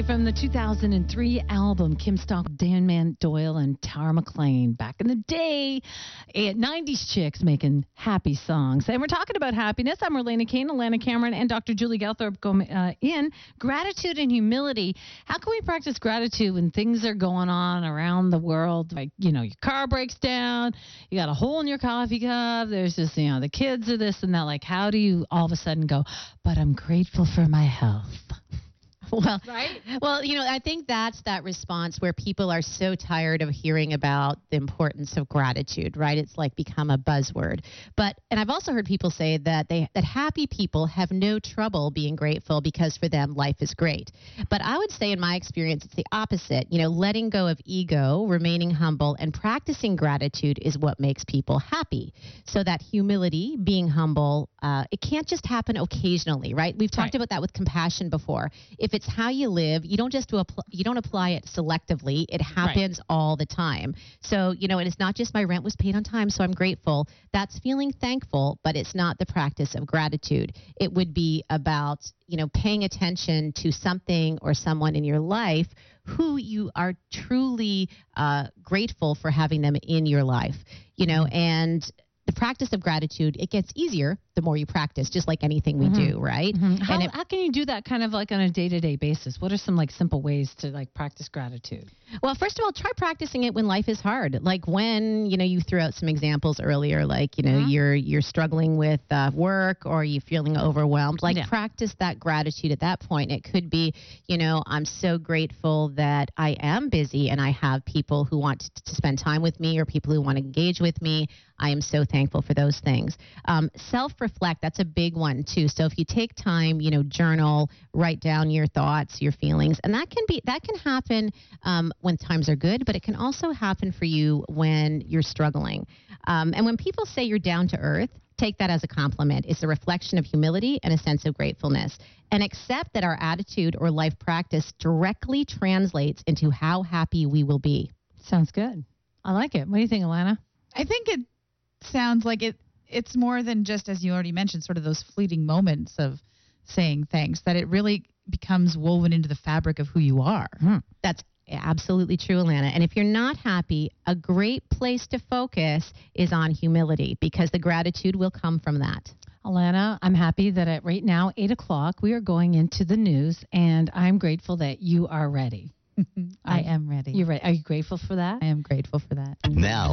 from the 2003 album, Kim Stock, Dan Doyle, and Tara McLean. Back in the day, 90s chicks making happy songs. And we're talking about happiness. I'm Relena Kane, Alana Cameron, and Dr. Julie Gelthorpe in gratitude and humility. How can we practice gratitude when things are going on around the world? Like, you know, your car breaks down, you got a hole in your coffee cup, there's just, you know, the kids are this and that. Like, how do you all of a sudden go, but I'm grateful for my health? Well, right? Well, you know, I think that's that response where people are so tired of hearing about the importance of gratitude, right? It's like become a buzzword. And I've also heard people say that that happy people have no trouble being grateful because for them life is great. But I would say in my experience, it's the opposite. You know, letting go of ego, remaining humble, and practicing gratitude is what makes people happy. So that humility, being humble, it can't just happen occasionally, right? We've talked about that with compassion before. If it's how you live, you don't apply it selectively. It happens all the time. So, you know, and it's not just my rent was paid on time, so I'm grateful. That's feeling thankful, but it's not the practice of gratitude. It would be about, you know, paying attention to something or someone in your life who you are truly grateful for having them in your life, you know, and the practice of gratitude, it gets easier the more you practice, just like anything we do, right? How can you do that kind of like on a day-to-day basis? What are some like simple ways to like practice gratitude? Well, first of all, try practicing it when life is hard. Like when, you know, you threw out some examples earlier, like, you know, you're struggling with work or you're feeling overwhelmed. Like practice that gratitude at that point. It could be, you know, I'm so grateful that I am busy and I have people who want to spend time with me or people who want to engage with me. I am so thankful for those things. Self-reflect, that's a big one too. So if you take time, you know, journal, write down your thoughts, your feelings, and that can happen when times are good, but it can also happen for you when you're struggling. And when people say you're down to earth, take that as a compliment. It's a reflection of humility and a sense of gratefulness. And accept that our attitude or life practice directly translates into how happy we will be. Sounds good. I like it. What do you think, Alana? I think it sounds like it's more than just, as you already mentioned, sort of those fleeting moments of saying thanks, that it really becomes woven into the fabric of who you are. That's absolutely true, Alana. And if you're not happy, a great place to focus is on humility because the gratitude will come from that. Alana, I'm happy that at right now, 8 o'clock, we are going into the news, and I'm grateful that you are ready. I am ready. You're ready. Are you grateful for that? I am grateful for that. Now.